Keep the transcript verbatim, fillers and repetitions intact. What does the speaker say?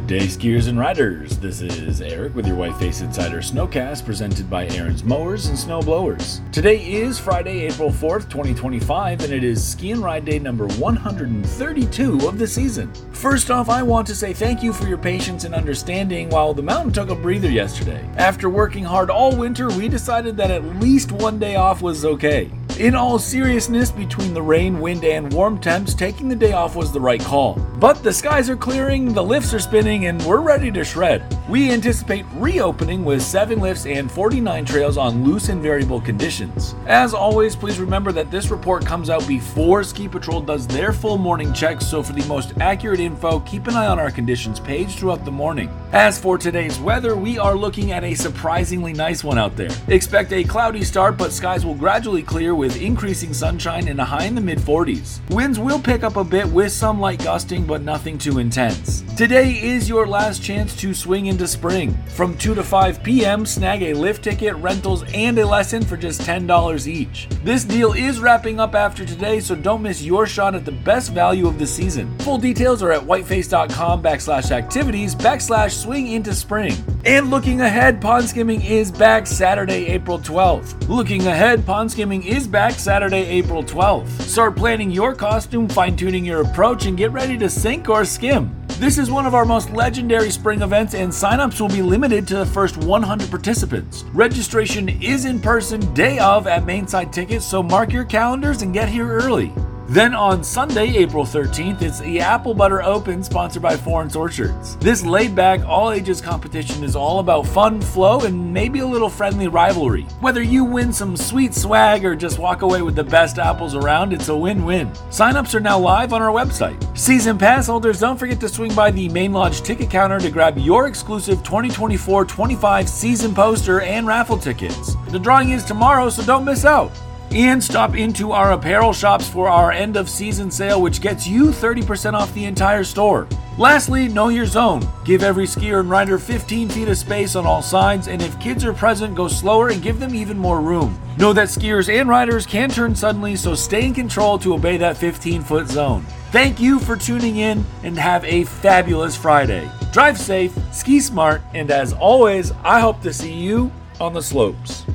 Day skiers and riders, this is Eric with your Whiteface Insider Snowcast presented by Aaron's Mowers and Snow Blowers. Today is Friday, April fourth, twenty twenty-five, and it is ski and ride day number one hundred thirty-two of the season. First off, I want to say thank you for your patience and understanding while the mountain took a breather yesterday. After working hard all winter, we decided that at least one day off was okay. In all seriousness, between the rain, wind, and warm temps, taking the day off was the right call. But the skies are clearing, the lifts are spinning, and we're ready to shred. We anticipate reopening with seven lifts and forty-nine trails on loose and variable conditions. As always, please remember that this report comes out before Ski Patrol does their full morning checks, so for the most accurate info, keep an eye on our conditions page throughout the morning. As for today's weather, we are looking at a surprisingly nice one out there. Expect a cloudy start, but skies will gradually clear with increasing sunshine and a high in the mid forties. Winds will pick up a bit with some light gusting, but nothing too intense. Today is your last chance to swing into spring. From two to five p.m., snag a lift ticket, rentals, and a lesson for just ten dollars each. This deal is wrapping up after today, so don't miss your shot at the best value of the season. Full details are at whiteface.com backslash activities backslash swing into spring. And looking ahead, pond skimming is back Saturday, April twelfth. Looking ahead, pond skimming is back Saturday, April twelfth. Start planning your costume, fine-tuning your approach, and get ready to sink or skim. This is one of our most legendary spring events, and signups will be limited to the first one hundred participants. Registration is in person day of at Mainside Tickets, so mark your calendars and get here early. Then on Sunday, April thirteenth, it's the Apple Butter Open, sponsored by Florence Orchards. This laid-back, all-ages competition is all about fun, flow, and maybe a little friendly rivalry. Whether you win some sweet swag or just walk away with the best apples around, it's a win-win. Sign-ups are now live on our website. Season pass holders, don't forget to swing by the Main Lodge ticket counter to grab your exclusive twenty twenty-four twenty-five season poster and raffle tickets. The drawing is tomorrow, so don't miss out. And stop into our apparel shops for our end of season sale, which gets you thirty percent off the entire store. Lastly, know your zone. Give every skier and rider fifteen feet of space on all sides, and if kids are present, go slower and give them even more room. Know that skiers and riders can turn suddenly, so stay in control to obey that fifteen foot zone. Thank you for tuning in, and have a fabulous Friday. Drive safe, ski smart, and as always, I hope to see you on the slopes.